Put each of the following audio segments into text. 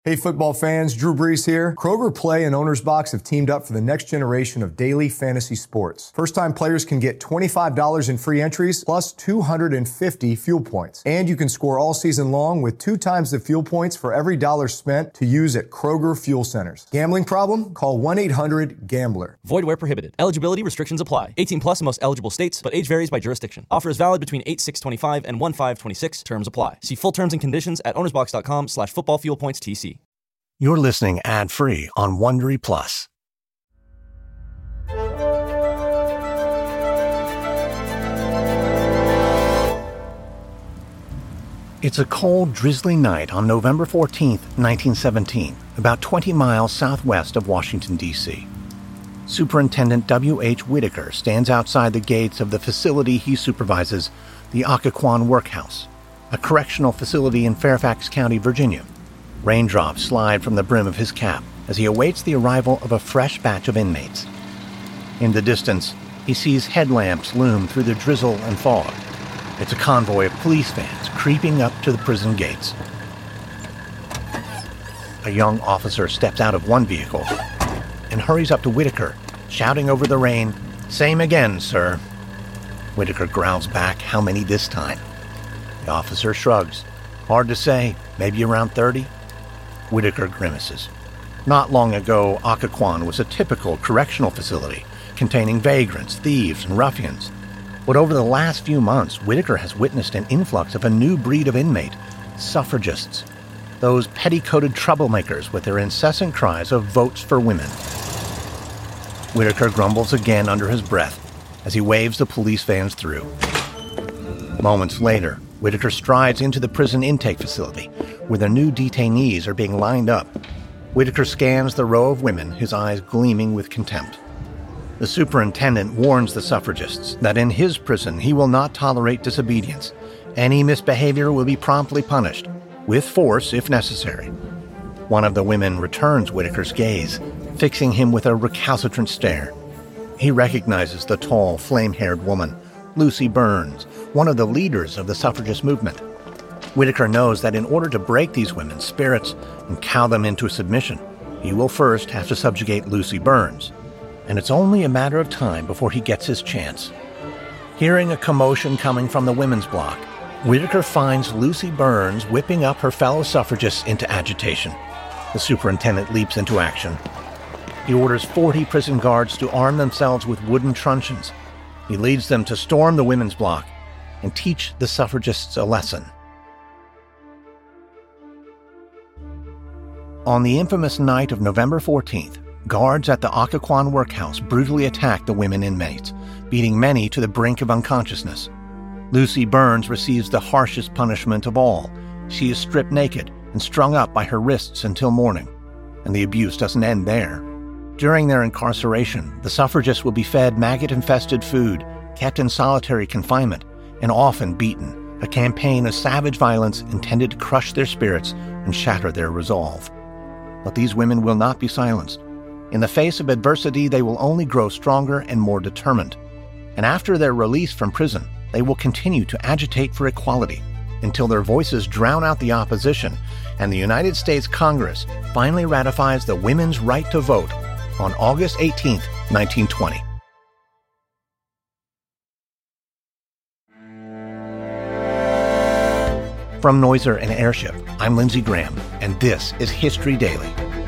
Hey football fans, Drew Brees here. Kroger Play and Owner's Box have teamed up for the next generation of daily fantasy sports. First-time players can get $25 in free entries plus 250 fuel points. And you can score all season long with 2 times the fuel points for every dollar spent to use at Kroger Fuel Centers. Gambling problem? Call 1-800-GAMBLER. Void where prohibited. Eligibility restrictions apply. 18 plus in most eligible states, but age varies by jurisdiction. Offer is valid between 8/6/25 and 1/5/26. Terms apply. See full terms and conditions at ownersbox.com/footballfuelpointstc. You're listening ad-free on Wondery Plus. It's a cold, drizzly night on November 14th, 1917, about 20 miles southwest of Washington, D.C. Superintendent W.H. Whitaker stands outside the gates of the facility he supervises, the Occoquan Workhouse, a correctional facility in Fairfax County, Virginia. Raindrops slide from the brim of his cap as he awaits the arrival of a fresh batch of inmates. In the distance, he sees headlamps loom through the drizzle and fog. It's a convoy of police vans creeping up to the prison gates. A young officer steps out of one vehicle and hurries up to Whitaker, shouting over the rain, "Same again, sir." Whitaker growls back, "How many this time?" The officer shrugs. "Hard to say, maybe around 30. Whitaker grimaces. Not long ago, Occoquan was a typical correctional facility containing vagrants, thieves, and ruffians. But over the last few months, Whitaker has witnessed an influx of a new breed of inmate, suffragists. Those petticoated troublemakers with their incessant cries of votes for women. Whitaker grumbles again under his breath as he waves the police vans through. Moments later, Whitaker strides into the prison intake facility, where the new detainees are being lined up. Whitaker scans the row of women, his eyes gleaming with contempt. The superintendent warns the suffragists that in his prison he will not tolerate disobedience. Any misbehavior will be promptly punished, with force if necessary. One of the women returns Whitaker's gaze, fixing him with a recalcitrant stare. He recognizes the tall, flame-haired woman, Lucy Burns, one of the leaders of the suffragist movement. Whitaker knows that in order to break these women's spirits and cow them into submission, he will first have to subjugate Lucy Burns, and it's only a matter of time before he gets his chance. Hearing a commotion coming from the women's block, Whitaker finds Lucy Burns whipping up her fellow suffragists into agitation. The superintendent leaps into action. He orders 40 prison guards to arm themselves with wooden truncheons. He leads them to storm the women's block and teach the suffragists a lesson. On the infamous night of November 14th, guards at the Occoquan Workhouse brutally attacked the women inmates, beating many to the brink of unconsciousness. Lucy Burns receives the harshest punishment of all. She is stripped naked and strung up by her wrists until morning. And the abuse doesn't end there. During their incarceration, the suffragists will be fed maggot-infested food, kept in solitary confinement, and often beaten, a campaign of savage violence intended to crush their spirits and shatter their resolve. But these women will not be silenced. In the face of adversity, they will only grow stronger and more determined. And after their release from prison, they will continue to agitate for equality until their voices drown out the opposition and the United States Congress finally ratifies the women's right to vote on August 18, 1920. From Noiser and Airship, I'm Lindsey Graham, and this is History Daily.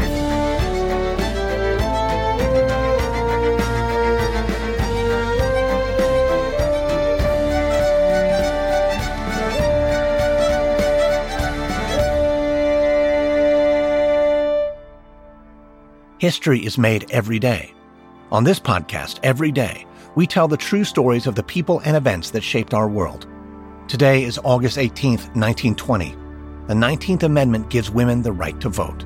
History is made every day. On this podcast, every day, we tell the true stories of the people and events that shaped our world. Today is August 18th, 1920. The 19th Amendment gives women the right to vote.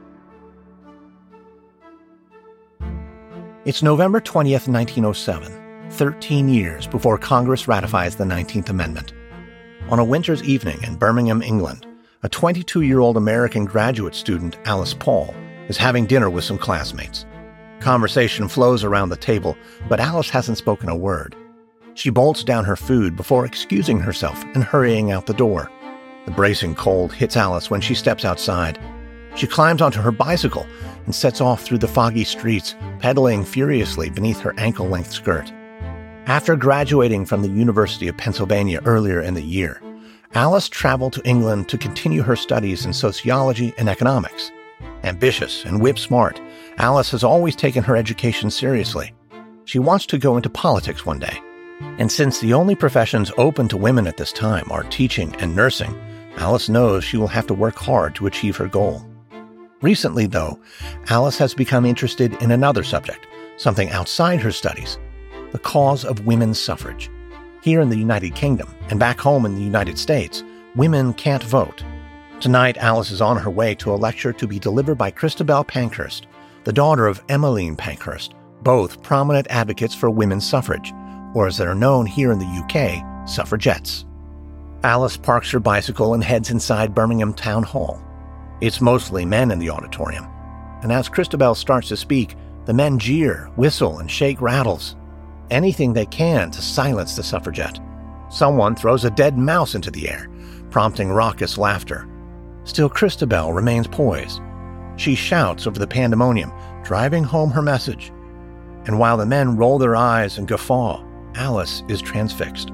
It's November 20th, 1907, 13 years before Congress ratifies the 19th Amendment. On a winter's evening in Birmingham, England, a 22-year-old American graduate student, Alice Paul, is having dinner with some classmates. Conversation flows around the table, but Alice hasn't spoken a word. She bolts down her food before excusing herself and hurrying out the door. The bracing cold hits Alice when she steps outside. She climbs onto her bicycle and sets off through the foggy streets, pedaling furiously beneath her ankle-length skirt. After graduating from the University of Pennsylvania earlier in the year, Alice traveled to England to continue her studies in sociology and economics. Ambitious and whip-smart, Alice has always taken her education seriously. She wants to go into politics one day. And since the only professions open to women at this time are teaching and nursing, Alice knows she will have to work hard to achieve her goal. Recently, though, Alice has become interested in another subject, something outside her studies, the cause of women's suffrage. Here in the United Kingdom and back home in the United States, women can't vote. Tonight, Alice is on her way to a lecture to be delivered by Christabel Pankhurst, the daughter of Emmeline Pankhurst, both prominent advocates for women's suffrage, or as they're known here in the UK, suffragettes. Alice parks her bicycle and heads inside Birmingham Town Hall. It's mostly men in the auditorium, and as Christabel starts to speak, the men jeer, whistle, and shake rattles. Anything they can to silence the suffragette. Someone throws a dead mouse into the air, prompting raucous laughter. Still, Christabel remains poised. She shouts over the pandemonium, driving home her message. And while the men roll their eyes and guffaw, Alice is transfixed.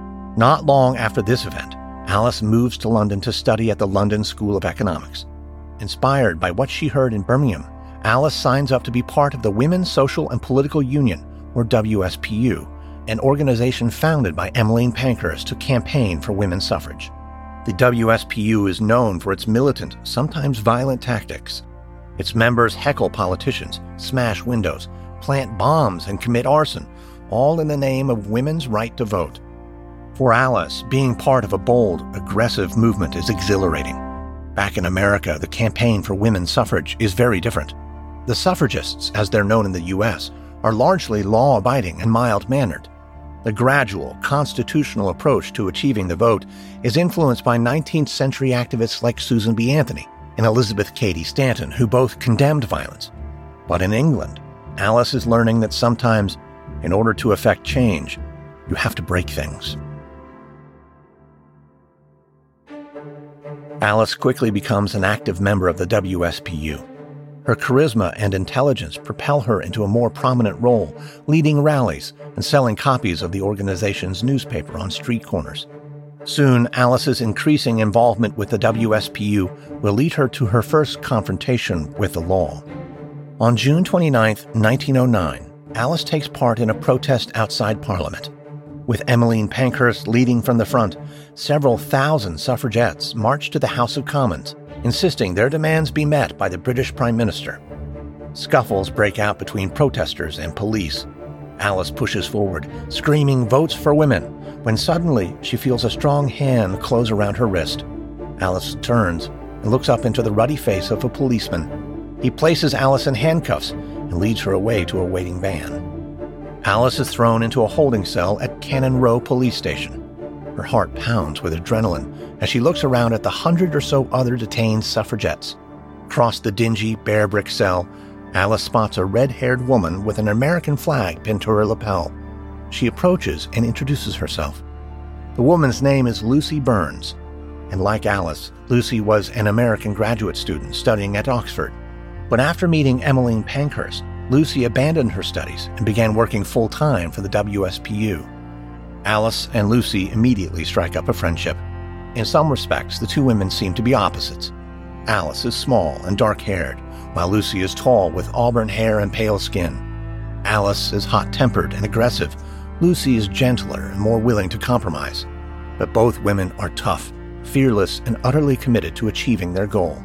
Not long after this event, Alice moves to London to study at the London School of Economics. Inspired by what she heard in Birmingham, Alice signs up to be part of the Women's Social and Political Union, or WSPU, an organization founded by Emmeline Pankhurst to campaign for women's suffrage. The WSPU is known for its militant, sometimes violent tactics. Its members heckle politicians, smash windows, plant bombs, and commit arson, all in the name of women's right to vote. For Alice, being part of a bold, aggressive movement is exhilarating. Back in America, the campaign for women's suffrage is very different. The suffragists, as they're known in the U.S., are largely law-abiding and mild-mannered. The gradual, constitutional approach to achieving the vote is influenced by 19th century activists like Susan B. Anthony and Elizabeth Cady Stanton, who both condemned violence. But in England, Alice is learning that sometimes, in order to effect change, you have to break things. Alice quickly becomes an active member of the WSPU. Her charisma and intelligence propel her into a more prominent role, leading rallies and selling copies of the organization's newspaper on street corners. Soon, Alice's increasing involvement with the WSPU will lead her to her first confrontation with the law. On June 29, 1909, Alice takes part in a protest outside Parliament. With Emmeline Pankhurst leading from the front, several thousand suffragettes march to the House of Commons, insisting their demands be met by the British Prime Minister. Scuffles break out between protesters and police. Alice pushes forward, screaming votes for women, when suddenly she feels a strong hand close around her wrist. Alice turns and looks up into the ruddy face of a policeman. He places Alice in handcuffs and leads her away to a waiting van. Alice is thrown into a holding cell at Cannon Row Police Station. Her heart pounds with adrenaline as she looks around at the 100 or so other detained suffragettes. Across the dingy, bare brick cell, Alice spots a red-haired woman with an American flag pinned to her lapel. She approaches and introduces herself. The woman's name is Lucy Burns, and like Alice, Lucy was an American graduate student studying at Oxford. But after meeting Emmeline Pankhurst, Lucy abandoned her studies and began working full-time for the WSPU. Alice and Lucy immediately strike up a friendship. In some respects, the two women seem to be opposites. Alice is small and dark-haired, while Lucy is tall with auburn hair and pale skin. Alice is hot-tempered and aggressive. Lucy is gentler and more willing to compromise. But both women are tough, fearless, and utterly committed to achieving their goal.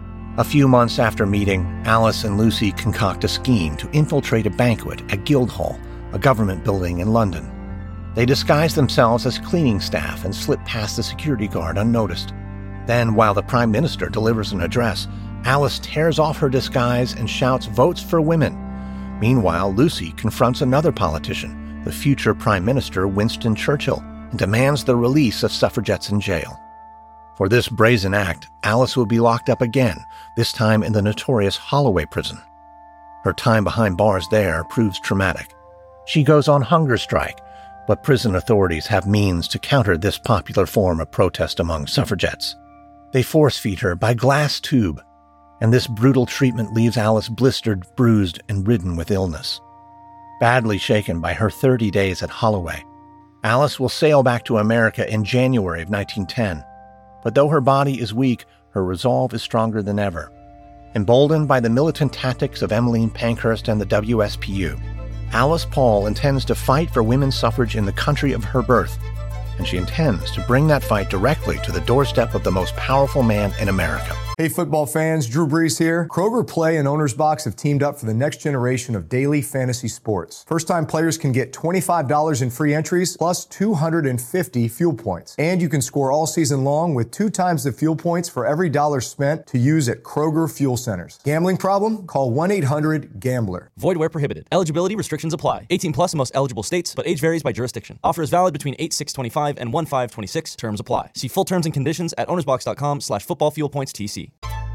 A few months after meeting, Alice and Lucy concoct a scheme to infiltrate a banquet at Guildhall, a government building in London. They disguise themselves as cleaning staff and slip past the security guard unnoticed. Then, while the Prime Minister delivers an address, Alice tears off her disguise and shouts votes for women. Meanwhile, Lucy confronts another politician, the future Prime Minister Winston Churchill, and demands the release of suffragettes in jail. For this brazen act, Alice will be locked up again, this time in the notorious Holloway prison. Her time behind bars there proves traumatic. She goes on hunger strike, but prison authorities have means to counter this popular form of protest among suffragettes. They force-feed her by glass tube, and this brutal treatment leaves Alice blistered, bruised, and ridden with illness. Badly shaken by her 30 days at Holloway, Alice will sail back to America in January of 1910. But though her body is weak, her resolve is stronger than ever. Emboldened by the militant tactics of Emmeline Pankhurst and the WSPU, Alice Paul intends to fight for women's suffrage in the country of her birth, and she intends to bring that fight directly to the doorstep of the most powerful man in America. Hey football fans, Drew Brees here. Kroger Play and Owner's Box have teamed up for the next generation of daily fantasy sports. First-time players can get $25 in free entries plus 250 fuel points. And you can score all season long with 2 times the fuel points for every dollar spent to use at Kroger Fuel Centers. Gambling problem? Call 1-800-GAMBLER. Void where prohibited. Eligibility restrictions apply. 18 plus in most eligible states, but age varies by jurisdiction. Offer is valid between 8/6/25 and 1/5/26. Terms apply. See full terms and conditions at ownersbox.com/footballfuelpoints-TC.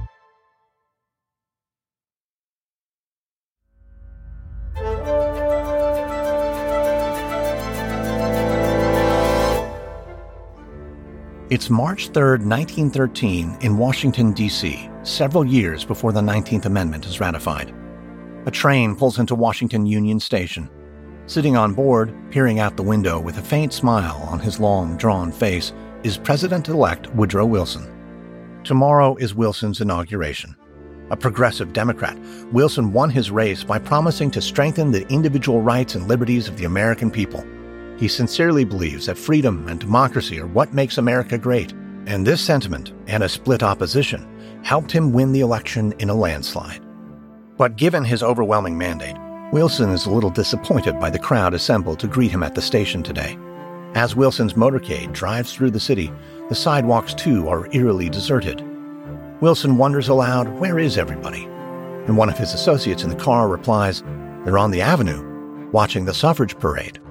It's March 3rd, 1913, in Washington, D.C., several years before the 19th Amendment is ratified. A train pulls into Washington Union Station. Sitting on board, peering out the window with a faint smile on his long, drawn face, is President-elect Woodrow Wilson. Tomorrow is Wilson's inauguration. A progressive Democrat, Wilson won his race by promising to strengthen the individual rights and liberties of the American people. He sincerely believes that freedom and democracy are what makes America great, and this sentiment and a split opposition helped him win the election in a landslide. But given his overwhelming mandate, Wilson is a little disappointed by the crowd assembled to greet him at the station today. As Wilson's motorcade drives through the city, the sidewalks too are eerily deserted. Wilson wonders aloud, where is everybody? And one of his associates in the car replies, they're on the avenue, watching the suffrage parade.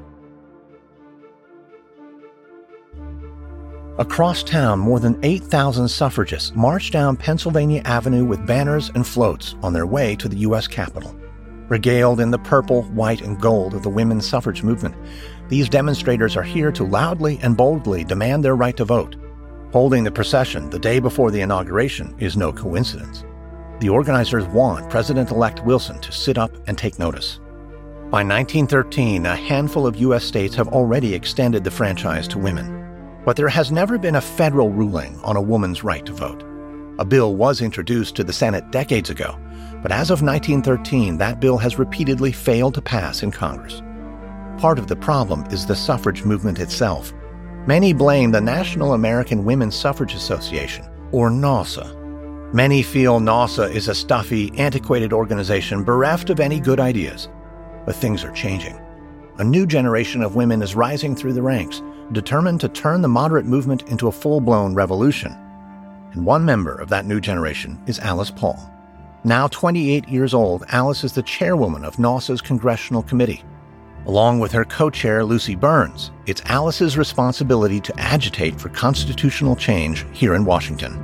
Across town, more than 8,000 suffragists march down Pennsylvania Avenue with banners and floats on their way to the U.S. Capitol. Regaled in the purple, white, and gold of the women's suffrage movement, these demonstrators are here to loudly and boldly demand their right to vote. Holding the procession the day before the inauguration is no coincidence. The organizers want President-elect Wilson to sit up and take notice. By 1913, a handful of U.S. states have already extended the franchise to women. But there has never been a federal ruling on a woman's right to vote. A bill was introduced to the Senate decades ago, but as of 1913, that bill has repeatedly failed to pass in Congress. Part of the problem is the suffrage movement itself. Many blame the National American Women's Suffrage Association, or NAWSA. Many feel NAWSA is a stuffy, antiquated organization bereft of any good ideas. But things are changing. A new generation of women is rising through the ranks, determined to turn the moderate movement into a full-blown revolution. And one member of that new generation is Alice Paul. Now 28 years old, Alice is the chairwoman of NAWSA's Congressional Committee. Along with her co-chair, Lucy Burns, it's Alice's responsibility to agitate for constitutional change here in Washington.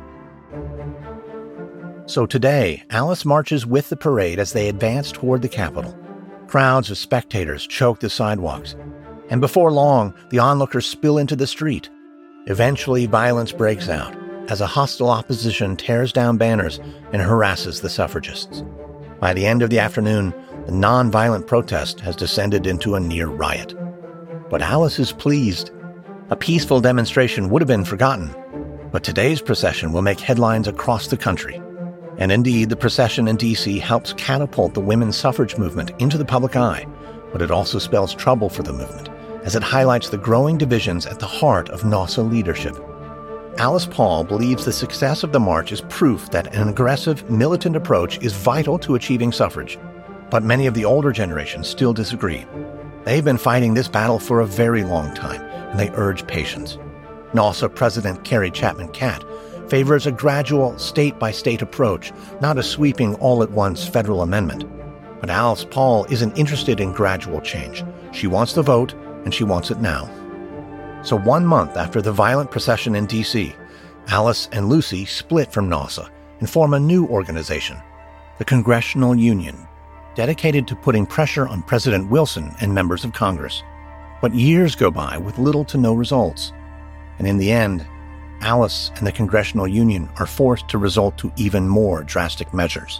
So today, Alice marches with the parade as they advance toward the Capitol. Crowds of spectators choke the sidewalks, and before long, the onlookers spill into the street. Eventually, violence breaks out as a hostile opposition tears down banners and harasses the suffragists. By the end of the afternoon, the non-violent protest has descended into a near riot. But Alice is pleased. A peaceful demonstration would have been forgotten, but today's procession will make headlines across the country. And indeed, the procession in D.C. helps catapult the women's suffrage movement into the public eye, but it also spells trouble for the movement, as it highlights the growing divisions at the heart of NAWSA leadership. Alice Paul believes the success of the march is proof that an aggressive, militant approach is vital to achieving suffrage, but many of the older generations still disagree. They've been fighting this battle for a very long time, and they urge patience. NAWSA President Carrie Chapman Catt favors a gradual, state-by-state approach, not a sweeping all-at-once federal amendment. But Alice Paul isn't interested in gradual change. She wants the vote, and she wants it now. So 1 month after the violent procession in D.C., Alice and Lucy split from NAWSA and form a new organization, the Congressional Union, dedicated to putting pressure on President Wilson and members of Congress. But years go by with little to no results. And in the end, Alice and the Congressional Union are forced to resort to even more drastic measures.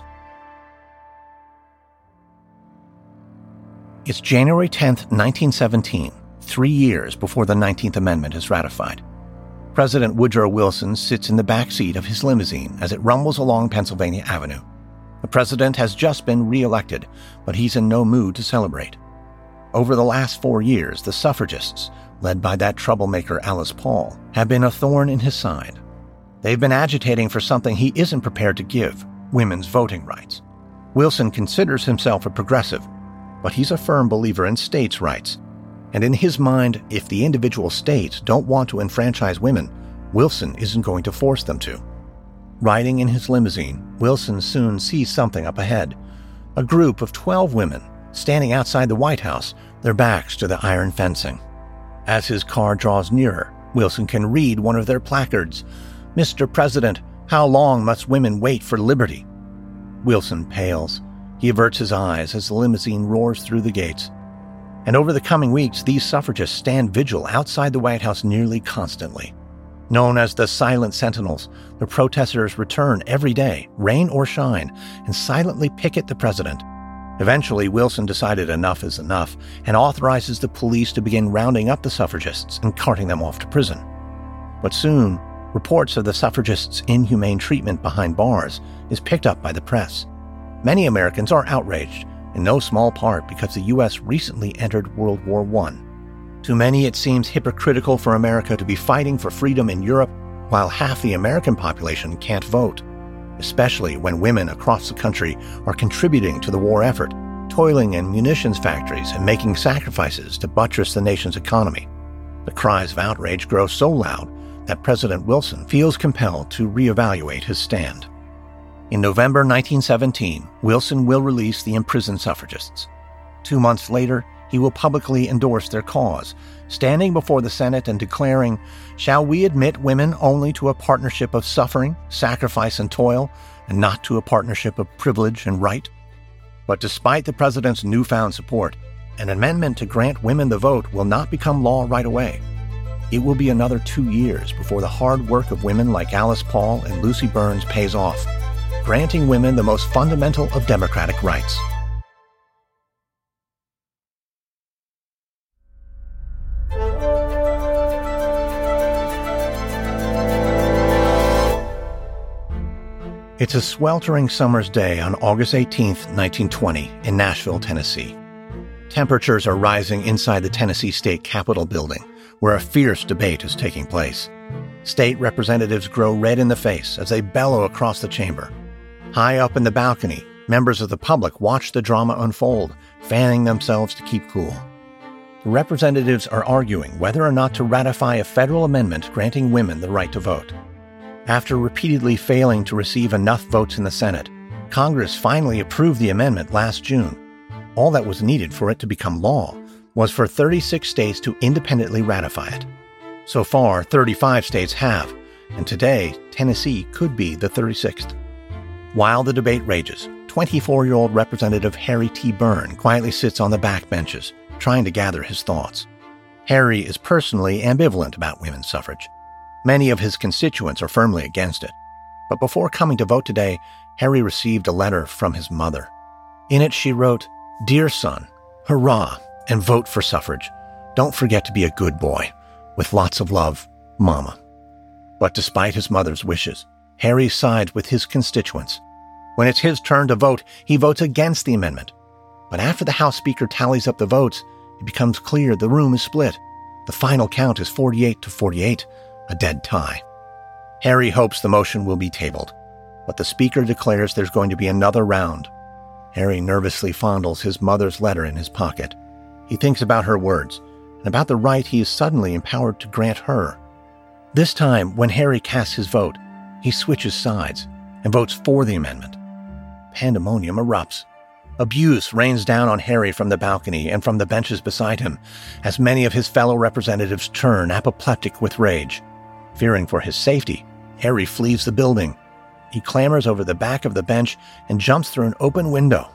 It's January 10, 1917, 3 years before the 19th Amendment is ratified. President Woodrow Wilson sits in the back seat of his limousine as it rumbles along Pennsylvania Avenue. The president has just been re-elected, but he's in no mood to celebrate. Over the last 4 years, the suffragists, led by that troublemaker Alice Paul, have been a thorn in his side. They've been agitating for something he isn't prepared to give, women's voting rights. Wilson considers himself a progressive, but he's a firm believer in states' rights. And in his mind, if the individual states don't want to enfranchise women, Wilson isn't going to force them to. Riding in his limousine, Wilson soon sees something up ahead. A group of 12 women standing outside the White House, their backs to the iron fencing. As his car draws nearer, Wilson can read one of their placards. "Mr. President, how long must women wait for liberty?" Wilson pales. He averts his eyes as the limousine roars through the gates. And over the coming weeks, these suffragists stand vigil outside the White House nearly constantly. Known as the Silent Sentinels, the protesters return every day, rain or shine, and silently picket the president. Eventually, Wilson decided enough is enough and authorizes the police to begin rounding up the suffragists and carting them off to prison. But soon, reports of the suffragists' inhumane treatment behind bars is picked up by the press. Many Americans are outraged, in no small part because the U.S. recently entered World War I. To many, it seems hypocritical for America to be fighting for freedom in Europe while half the American population can't vote, especially when women across the country are contributing to the war effort, toiling in munitions factories and making sacrifices to buttress the nation's economy. The cries of outrage grow so loud that President Wilson feels compelled to reevaluate his stand. In November 1917, Wilson will release the imprisoned suffragists. 2 months later, he will publicly endorse their cause, standing before the Senate and declaring, "Shall we admit women only to a partnership of suffering, sacrifice, and toil, and not to a partnership of privilege and right?" But despite the president's newfound support, an amendment to grant women the vote will not become law right away. It will be another 2 years before the hard work of women like Alice Paul and Lucy Burns pays off, granting women the most fundamental of democratic rights. It's a sweltering summer's day on August 18, 1920, in Nashville, Tennessee. Temperatures are rising inside the Tennessee State Capitol building, where a fierce debate is taking place. State representatives grow red in the face as they bellow across the chamber. High up in the balcony, members of the public watch the drama unfold, fanning themselves to keep cool. The representatives are arguing whether or not to ratify a federal amendment granting women the right to vote. After repeatedly failing to receive enough votes in the Senate, Congress finally approved the amendment last June. All that was needed for it to become law was for 36 states to independently ratify it. So far, 35 states have, and today, Tennessee could be the 36th. While the debate rages, 24-year-old Representative Harry T. Byrne quietly sits on the back benches, trying to gather his thoughts. Harry is personally ambivalent about women's suffrage. Many of his constituents are firmly against it. But before coming to vote today, Harry received a letter from his mother. In it, she wrote, "Dear son, hurrah, and vote for suffrage. Don't forget to be a good boy. With lots of love, Mama." But despite his mother's wishes, Harry sides with his constituents. When it's his turn to vote, he votes against the amendment. But after the House Speaker tallies up the votes, it becomes clear the room is split. The final count is 48 to 48, a dead tie. Harry hopes the motion will be tabled, but the Speaker declares there's going to be another round. Harry nervously fondles his mother's letter in his pocket. He thinks about her words, and about the right he is suddenly empowered to grant her. This time, when Harry casts his vote, he switches sides and votes for the amendment. Pandemonium erupts. Abuse rains down on Harry from the balcony and from the benches beside him, as many of his fellow representatives turn apoplectic with rage. Fearing for his safety, Harry flees the building. He clambers over the back of the bench and jumps through an open window.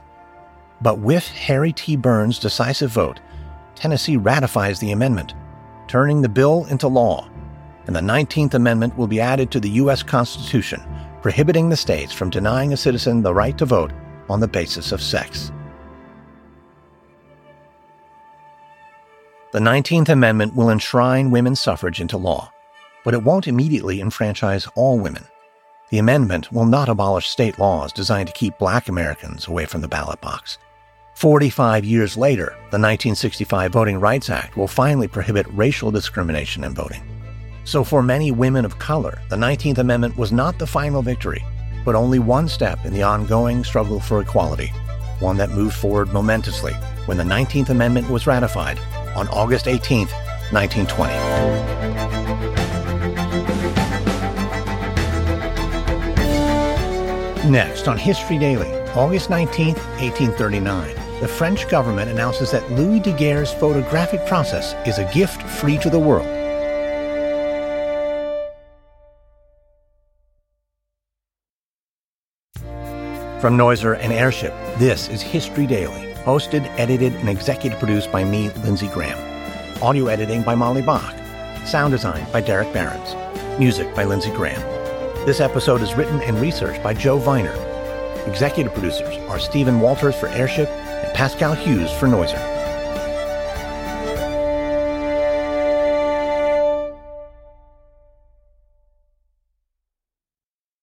But with Harry T. Byrne's decisive vote, Tennessee ratifies the amendment, turning the bill into law. and the 19th Amendment will be added to the U.S. Constitution, prohibiting the states from denying a citizen the right to vote on the basis of sex. The 19th Amendment will enshrine women's suffrage into law, but it won't immediately enfranchise all women. The amendment will not abolish state laws designed to keep Black Americans away from the ballot box. 45 years later, the 1965 Voting Rights Act will finally prohibit racial discrimination in voting. So for many women of color, the 19th Amendment was not the final victory, but only one step in the ongoing struggle for equality, one that moved forward momentously when the 19th Amendment was ratified on August 18, 1920. Next on History Daily, August 19, 1839, the French government announces that Louis Daguerre's photographic process is a gift free to the world. From Noiser and Airship, this is History Daily, hosted, edited, and executive produced by me, Lindsey Graham. Audio editing by Molly Bach. Sound design by Derek Behrens. Music by Lindsey Graham. This episode is written and researched by Joe Viner. Executive producers are Stephen Walters for Airship and Pascal Hughes for Noiser.